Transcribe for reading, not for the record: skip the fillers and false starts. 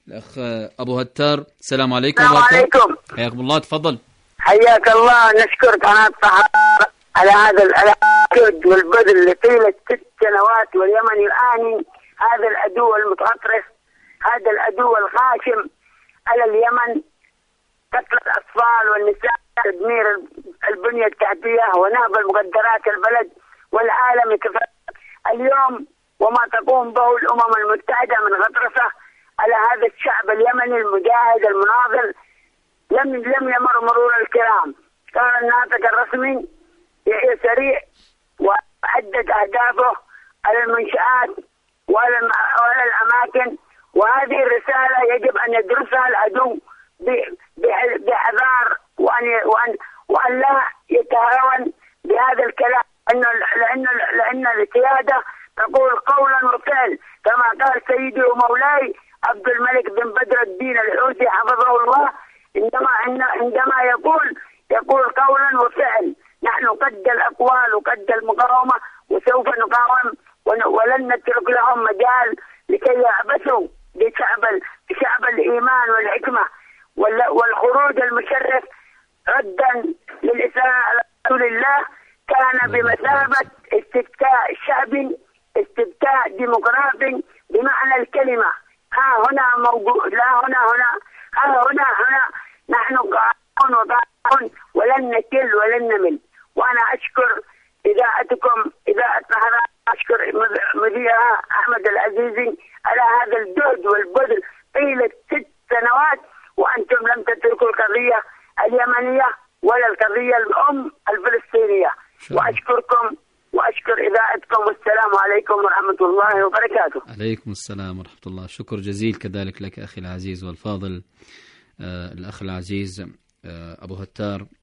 الأخ أبو هتار. السلام عليكم. السلام عليكم. حياكم الله، تفضل. حياك الله. نشكر قناة صحابة على هذا الجهد والبذل لطيلة 6 سنوات، واليمن يعاني هذا العدو المتغطرس، هذا العدو الخاشم على اليمن، قتل الأطفال والنساء، تدمير البنية التحتية، ونهب المخدرات البلد، والعالم يتفرق اليوم وما تقوم به الأمم المتحدة من غطرسة على هذا الشعب اليمني المجاهد المناضل لم يمر مرور الكرام. كان الناطق الرسمي يحيى سريع وعدد أهدافه على المنشآت وعلى الأماكن، وهذه الرسالة يجب أن يدرسها العدو بحذار، وأن لا يتهاون بهذا الكلام، لأن القيادة تقول قولا وفعل، كما قال سيدي ومولاي عبد الملك بن بدر الدين الحوثي حفظه الله، عندما يقول قولا وفعل. نحن قد الأقوال وقد المقاومة، وسوف نقاوم، ولن نترك لهم مجال لكي يعبثوا بشعب الإيمان والحكمة والخروج المشرف ردا للإساءة على رسول الله كان بمثابة استفتاء شعبي، استفتاء ديمقراطي بمعنى الكلمة. ها هنا موجود، لا هنا نحن قائمون وطاعون ولن نكل ولن نمل. وأنا أشكر إذاعتكم إذاعة الطهران، أشكر مذيعها أحمد العزيزي على هذا الجهد والبذل طيلة 6 سنوات، وأنتم لم تتركوا القضية اليمنية ولا القضية الأم الفلسطينية. وأشكركم وأشكر إذاعتكم، والسلام عليكم ورحمة الله وبركاته. عليكم السلام ورحمة الله. شكر جزيل كذلك لك أخي العزيز والفاضل الأخ العزيز أبو هتار